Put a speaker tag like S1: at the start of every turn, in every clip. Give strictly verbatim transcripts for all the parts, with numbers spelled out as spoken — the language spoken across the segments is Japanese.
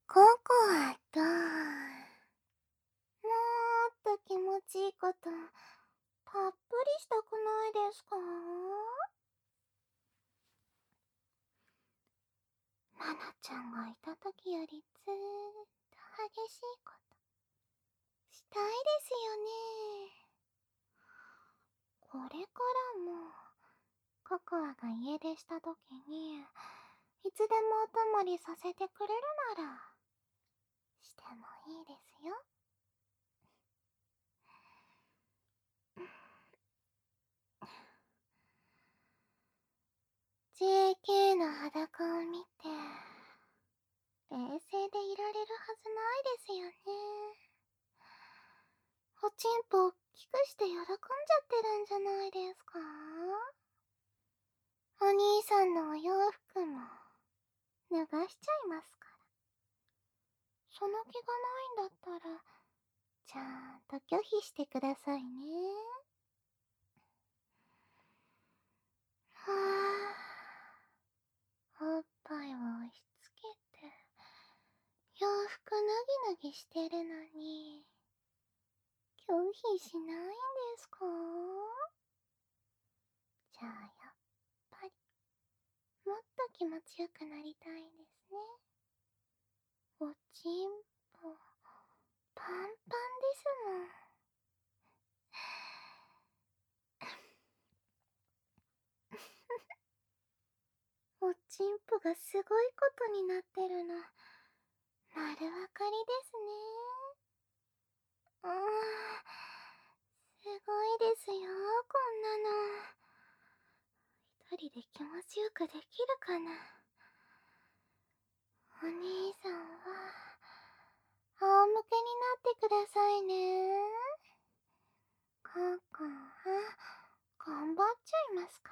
S1: ココアと、もっと気持ちいいこと、たっぷりしたくないですか？ナナちゃんがいた時よりずーっと激しいことしたいですよね。これからもココアが家出した時にいつでもお泊まりさせてくれるならしてもいいですよ。ジェーケー の裸を見て冷静でいられるはずないですよね。おちんぽ大きくして喜んじゃってるんじゃないですか？お兄さんのお洋服も脱がしちゃいますから。その気がないんだったらちゃんと拒否してくださいね。はあ、おっぱいを押し付けて洋服脱ぎ脱ぎしてるのに拒否しないんですか？じゃあやっぱりもっと気持ちよくなりたいんですね。おちんぽパンパンですもん。おちんぽがすごいことになってるの丸わかりですね。うーん、すごいですよ、こんなの。一人で気持ちよくできるかな。お兄さんは仰向けになってくださいね。ココア頑張っちゃいますから。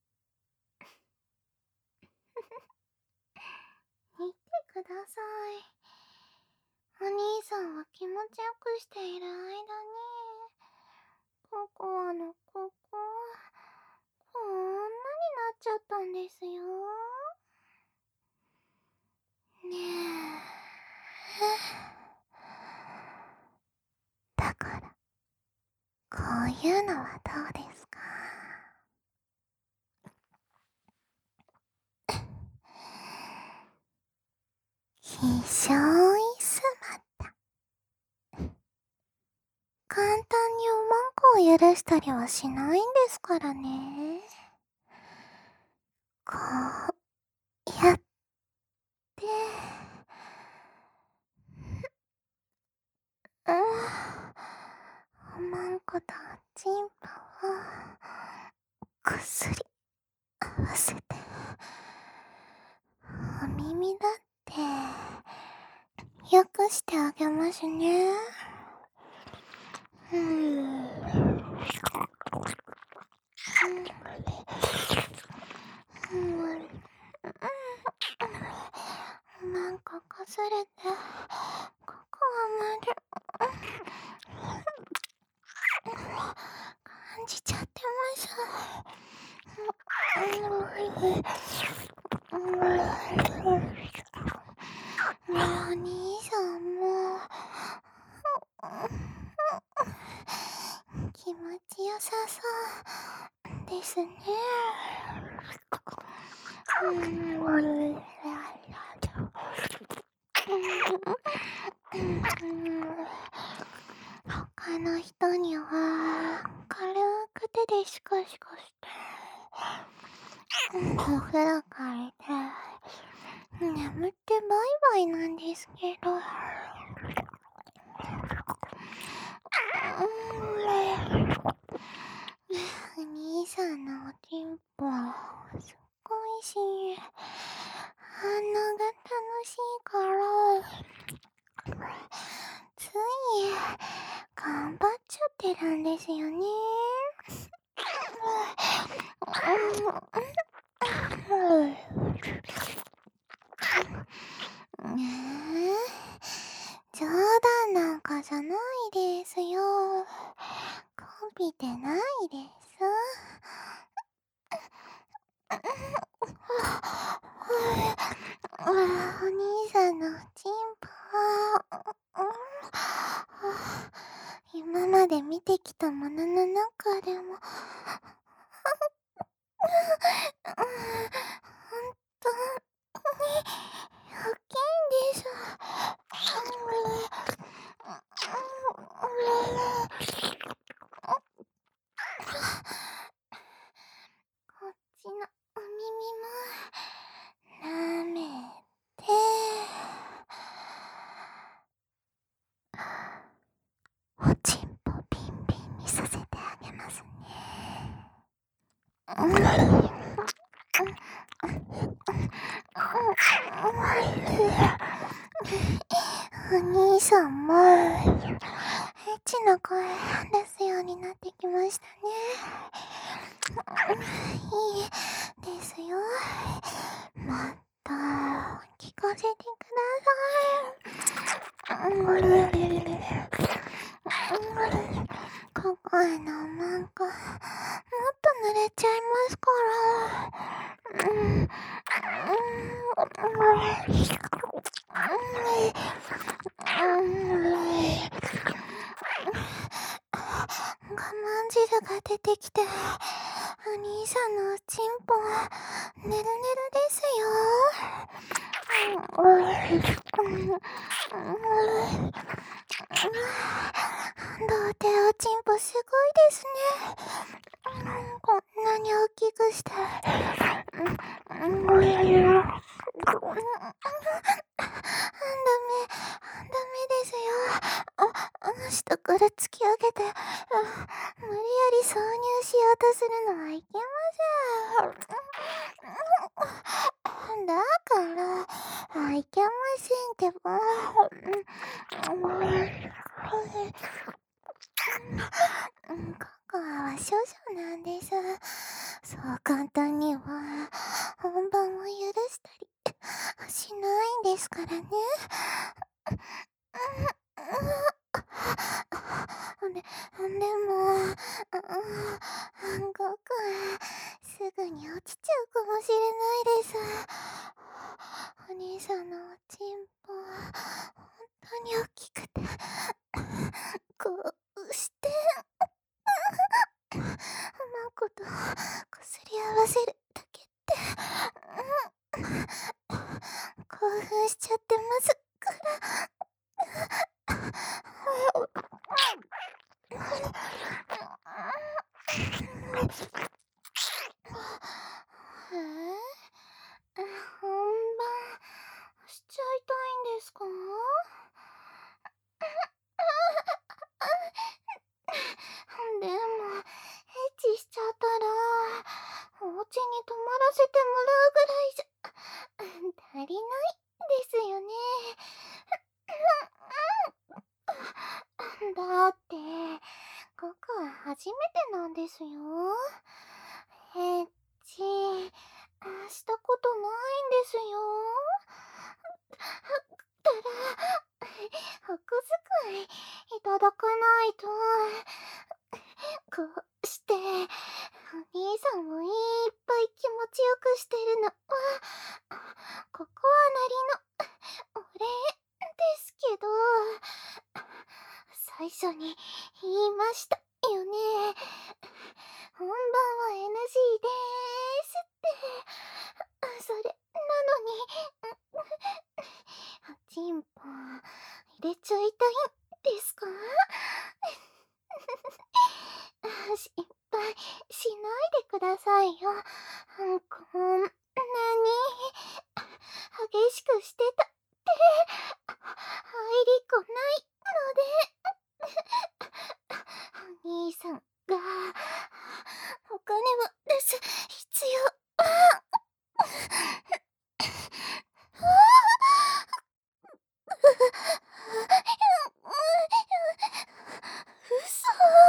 S1: 見てください。お兄さんは気持ちよくしている間にココアのこここんなになっちゃったんですよ。ねえ。だからこういうのはどうですか？ひしょいすまった。簡単におまんこを許したりはしないんですからね。こうやってうん、おまんことおちんぽをくっすり合わせて、お耳だってよくしてあげますね。うん。うん。なんかかすれてここはまで感じちゃってます。お兄さんも気持ちよさそうですね。他の人には軽く手でシコシコしてお風呂借りて眠ってバイバイなんですけど、お兄さんのおちんぽすっごいし、反応が楽しいからつい頑張っちゃってるんですよね。ねえ、冗談なんかじゃないですよ。こびてないです。お兄さんのおちんしたものの中でも、ほんとに大きいんです。こっちのお耳も舐めて、おちんぽビンビンにさせてあげますね。お兄さんもエッチな声出すようになってきましたね。いいですよ。もっと聞かせてください。ここへのマンコもっと濡れちゃいますから。うん我慢汁が出てきて、お兄さんのおちんぽぬるぬるですよ。童貞おちんぽすごいですね。こんなに大きくして。ダメ、ダメですよ。あ、下から突き上げて、無理やり挿入しようとするのはいけません。だから、いけませんってば。ココアは少女なんです。そう簡単には本番を許したりしないんですからね。で、でも、ココアすぐに落ちちゃうかもしれないです。お兄さんのおちんぽは本当に大きくて、こうしてマコとこすり合わせるだけって、興奮しちゃってますから。えー、本番しちゃいたいんですか？でも、エッチしちゃったら、お家に泊まらせてもらうぐらいじゃ、足りないですよね。だって、僕は初めてなんですよ。エッチ、したことないんですよ。だったら、お小遣いいただかないと。こうして、お兄さんをいっぱい気持ちよくしてるのは、ココアなりのお礼ですけど、最初に言いましたよね。本番は エヌジー でーすって。それなのに、おちんぽ入れちゃいたいんですか？心配しないでくださいよ。こんなに激しくしてたって入りこないので、お兄さんがお金を出す必要嘘。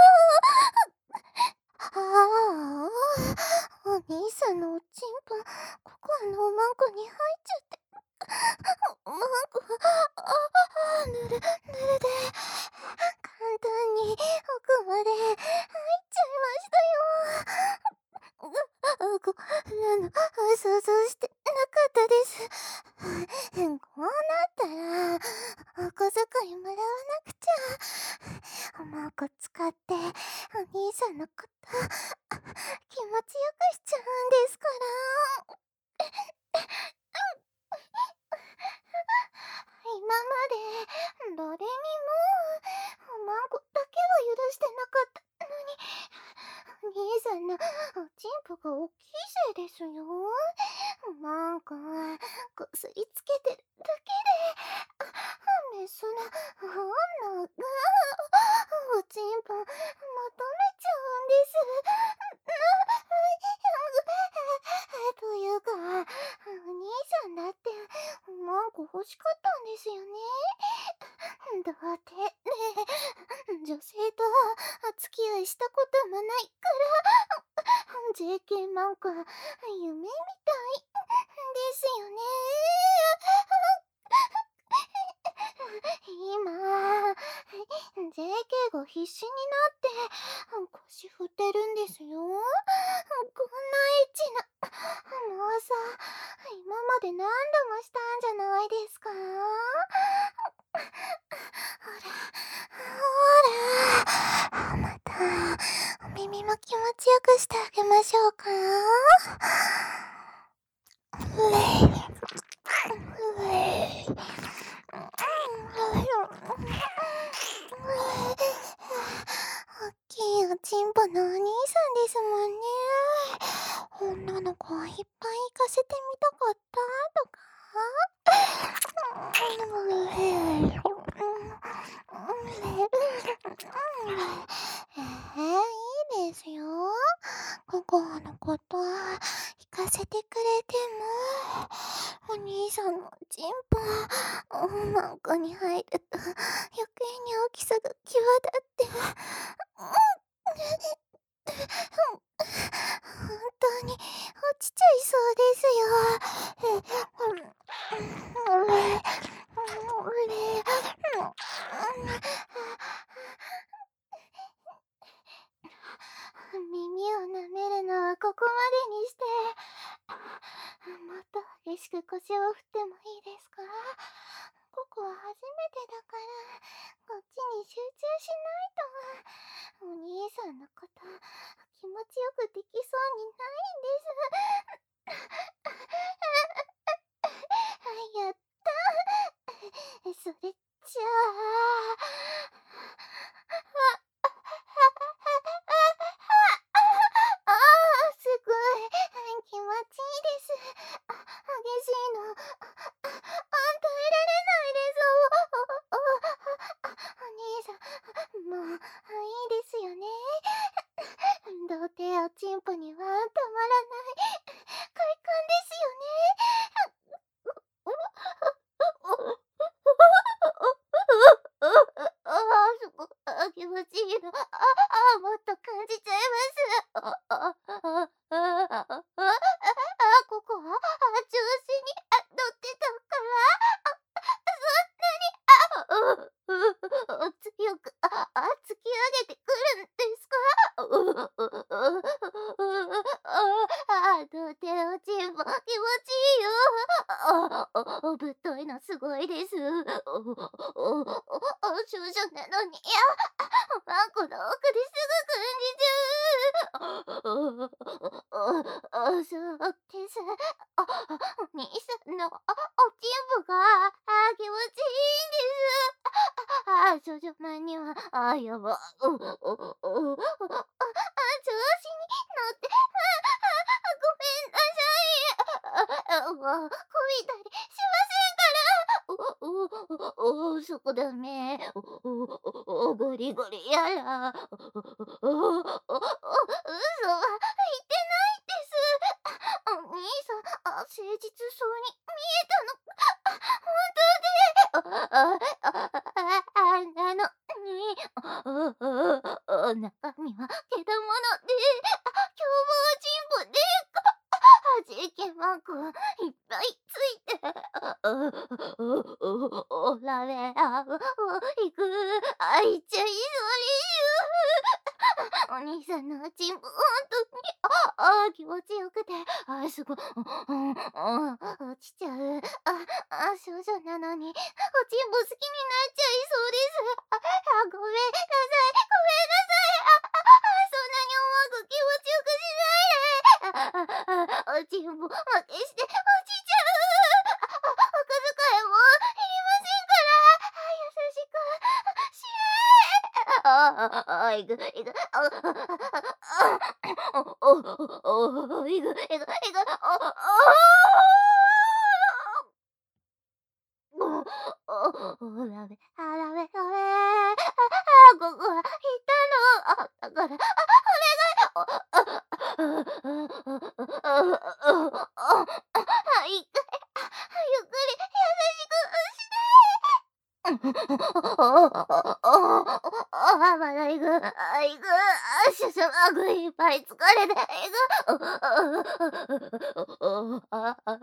S1: ああ、お兄さんのおちんぽ、ココアのおまんこに入っちゃって。おまんこ、ああ、ぬる、ぬるで、簡単さんのこと、気持ちよくしちゃうんですから。今まで誰にもおまんこだけは許してなかったのに、お兄さんのおちんぽが大きいせいですよ。なんかこすりつけてるだけでメスの女がおちんぽ求めちゃうんです。というか、お兄さんだっておまんこ欲しかったんですよね。だってね、女性とお付き合いしたこともないから、ジェーケー なんか夢みたいですよね。今 ジェーケー が必死になって腰振ってるんですよ。こんなエッチな妄想今まで何度もしたんじゃないですか。ほらほら、またお耳も気持ちよくしてあげましょうか。ふえふえおっきいおちんぽのお兄さんですもんね。女の子をいっぱい行かせてみたかったとか。えー、いいですよ。ココアのことは聞かせてくれても、お兄さんのおちんぽおまんこに入ると余計に大きさが際立って、本当に落ちちゃいそうですよ。耳を舐めるのはここまでにして、もっと激しく腰を振ってもいいですか？ここは初めてだから、こっちに集中しないと、お兄さんのこと気持ちよくできそうにないんです。やったそれじゃあ、ああ、すごい気持ちいいです。激しいの耐えられないです。お兄さん、もういいですよね。童貞おちんぽにはたまらない快感ですよね。ああ、すごあ気持ちいいな。ああ、もっと感じちゃいます。ああ、ああ、ああ、あここは調子に乗ってたから、そんなに、あ、う、強く、あ、突き上げてくるんですか？あ、童貞おちんぽ気持ちいいよ。あ、ぶっといのすごいです。少女なのに、いや、おまんこの奥ですぐ感じちゃう。そうです。あ、お兄さんのおちんぽが気持ちいいんです。あ、少女マンには、あ、やば。調子に乗って、ごめんなさい。あ、もう、こいたりしませんから。お、お、お、そこだめ。お、お、お、ゴリゴリやら。お、お、お、嘘は言ってないです。お兄さん、誠実そうに見えたの。本当で、あ、あ、あ、あんなのに、中身はけだもので、凶暴人で、ジェーケー マークいっぱいついて、おられあ、いく、あいちゃいそうです。お兄さんのおちんぽ、ほんとに、あ、気持ちよくて、あ、すごい、落ちちゃう。あ、あ、少女なのに、おちんぽ好きになっちゃいそうです。あ、ごめんなさい、ごめんなさい。あ、あ、そんおちんぽ、負けして落ちちゃう。あ、お小遣いもいりませんから。優しくしああ、あ、いくいく、あ、おおおお、いくいくいく、おお。おお、ダメ、あ、ダメダメ。あ、あ、ここは言ったの。あ、だから、あ、お願い。あ、あ、あ、あ、あ、あ、あ、いっかい、あ、ゆっくり優しくして。あ、まだいく、あ、いく、あ、しゅしゅ、あぐいっぱい疲れていく。あ、あ、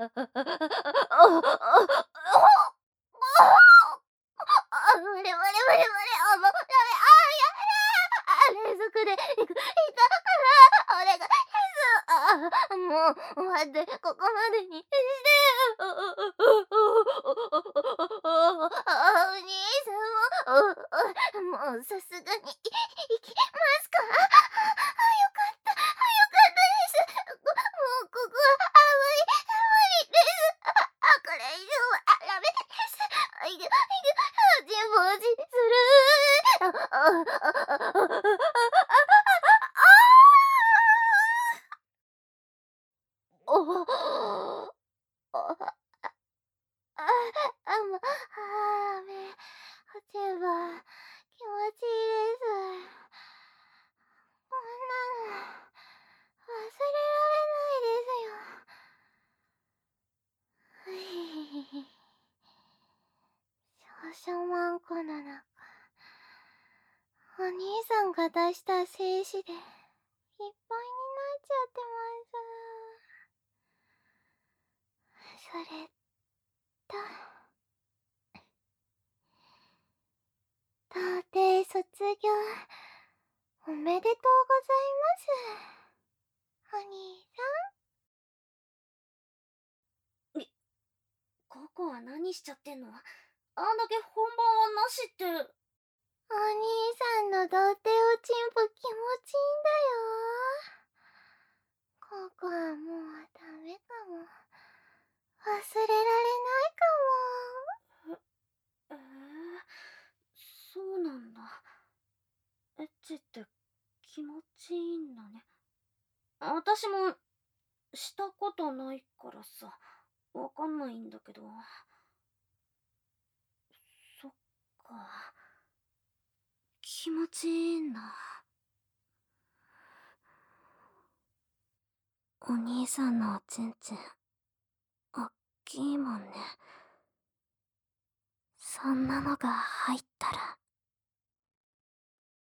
S1: あ、無理無理無理無理、あ、もうダメ、あ、やめあ、連続でいく、いたから、お願いです。あ、もう待って、ここまでにして。あ、お兄さんも、もうさすがにいきますか？あ、よかった、よかったです。もうここは無理無理です。あ、これ以上はダメです。いくいく、おちんぽ落ちする。あ、あ、あ、あ、あ、あ、おお。あ、あ、あ、もう、ああ、め、おちんぽ、気持ちいいです。こんなの、忘れられないですよ。ふい。少々ワンコの中、お兄さんが出した精子でいっぱいになっちゃってます。それと、童貞卒業、おめでとうございます。お兄
S2: み、ここは何しちゃってんの？あんだけ本番はなしって。
S1: さん、お兄さんの童貞おちんぽ気持ちいいんだよ。ここはもうダメかも。忘れられないかも。
S2: え、えー、そうなんだ。エッチって気持ちいいんだね。私もしたことないからさ、わかんないんだけど。そっか。気持ちいいんだ。お兄さんのおちんちん、おっきいもんね。そんなのが入ったら